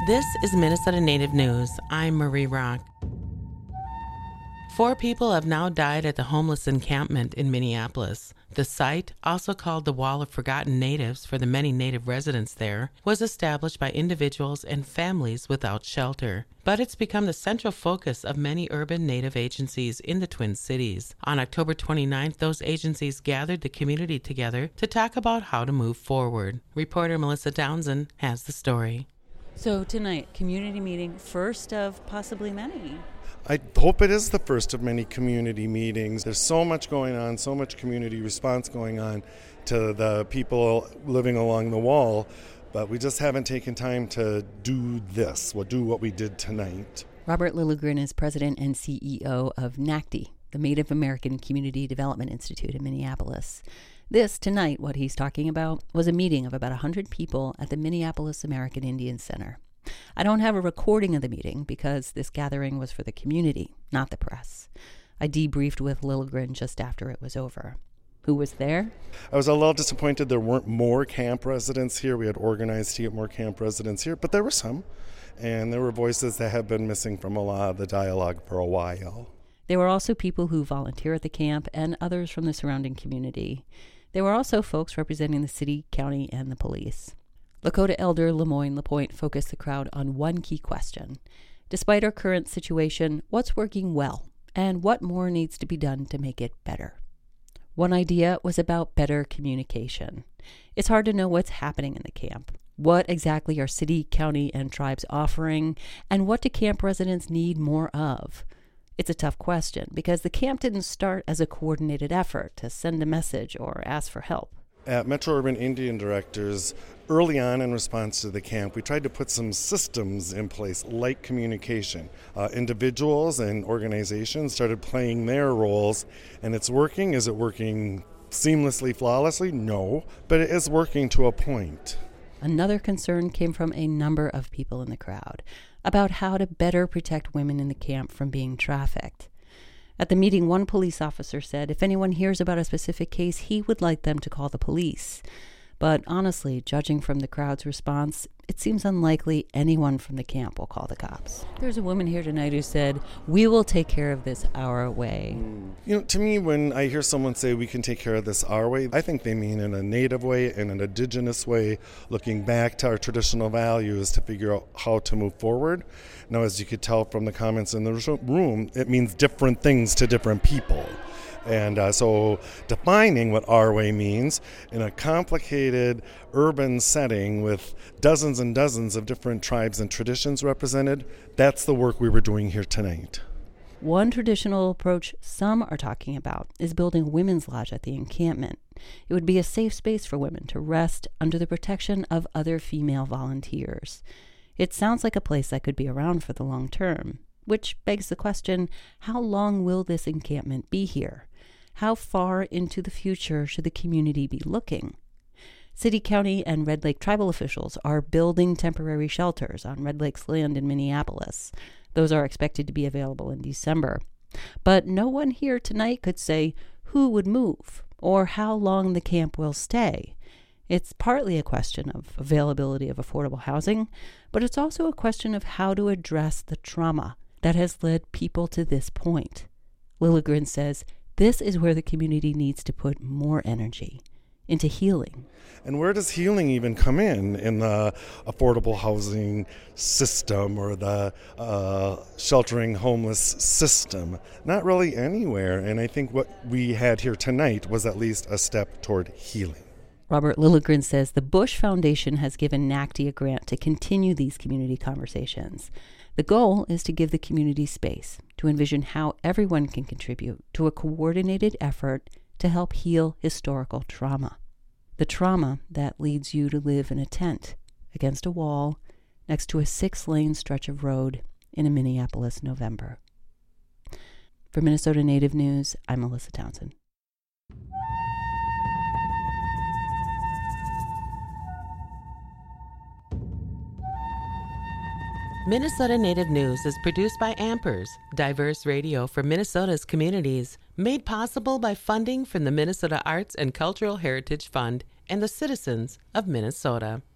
This is Minnesota Native News. I'm Marie Rock. 4 people have now died at the homeless encampment in Minneapolis. The site, also called the Wall of Forgotten Natives for the many Native residents there, was established by individuals and families without shelter. But it's become the central focus of many urban Native agencies in the Twin Cities. On October 29th, those agencies gathered the community together to talk about how to move forward. Reporter Melissa Townsend has the story. So tonight, community meeting, first of possibly many. I hope it is the first of many community meetings. There's so much going on, so much community response going on to the people living along the wall, but we just haven't taken time to do what we did tonight. Robert Lilligren is president and CEO of NACD, the Native American Community Development Institute in Minneapolis. This, tonight, what he's talking about, was a meeting of about 100 people at the Minneapolis American Indian Center. I don't have a recording of the meeting because this gathering was for the community, not the press. I debriefed with Lilligren just after it was over. Who was there? I was a little disappointed there weren't more camp residents here. We had organized to get more camp residents here, but there were some. And there were voices that have been missing from a lot of the dialogue for a while. There were also people who volunteer at the camp and others from the surrounding community. There were also folks representing the city, county, and the police. Lakota Elder Lemoyne Lapointe focused the crowd on one key question. Despite our current situation, what's working well, and what more needs to be done to make it better? One idea was about better communication. It's hard to know what's happening in the camp. What exactly are city, county, and tribes offering, and what do camp residents need more of? It's a tough question because the camp didn't start as a coordinated effort to send a message or ask for help. At Metro Urban Indian Directors, early on in response to the camp, we tried to put some systems in place, like communication. Individuals and organizations started playing their roles, and it's working. Is it working seamlessly, flawlessly? No, but it is working to a point. Another concern came from a number of people in the crowd about how to better protect women in the camp from being trafficked. At the meeting, one police officer said if anyone hears about a specific case, he would like them to call the police. But honestly, judging from the crowd's response, it seems unlikely anyone from the camp will call the cops. There's a woman here tonight who said, "We will take care of this our way." To me, when I hear someone say we can take care of this our way, I think they mean in a Native way, in an Indigenous way, looking back to our traditional values to figure out how to move forward. Now, as you could tell from the comments in the room, it means different things to different people. And so defining what our way means in a complicated urban setting with dozens and dozens of different tribes and traditions represented, that's the work we were doing here tonight. One traditional approach some are talking about is building a women's lodge at the encampment. It would be a safe space for women to rest under the protection of other female volunteers. It sounds like a place that could be around for the long term, which begs the question, how long will this encampment be here? How far into the future should the community be looking? City, county, and Red Lake tribal officials are building temporary shelters on Red Lake's land in Minneapolis. Those are expected to be available in December. But no one here tonight could say who would move or how long the camp will stay. It's partly a question of availability of affordable housing, but it's also a question of how to address the trauma that has led people to this point. Lilligren says this is where the community needs to put more energy into healing. And where does healing even come in the affordable housing system or the sheltering homeless system? Not really anywhere. And I think what we had here tonight was at least a step toward healing. Robert Lilligren says the Bush Foundation has given NACD a grant to continue these community conversations. The goal is to give the community space to envision how everyone can contribute to a coordinated effort to help heal historical trauma. The trauma that leads you to live in a tent against a wall next to a 6-lane stretch of road in a Minneapolis November. For Minnesota Native News, I'm Melissa Townsend. Minnesota Native News is produced by Ampers, diverse radio for Minnesota's communities, made possible by funding from the Minnesota Arts and Cultural Heritage Fund and the citizens of Minnesota.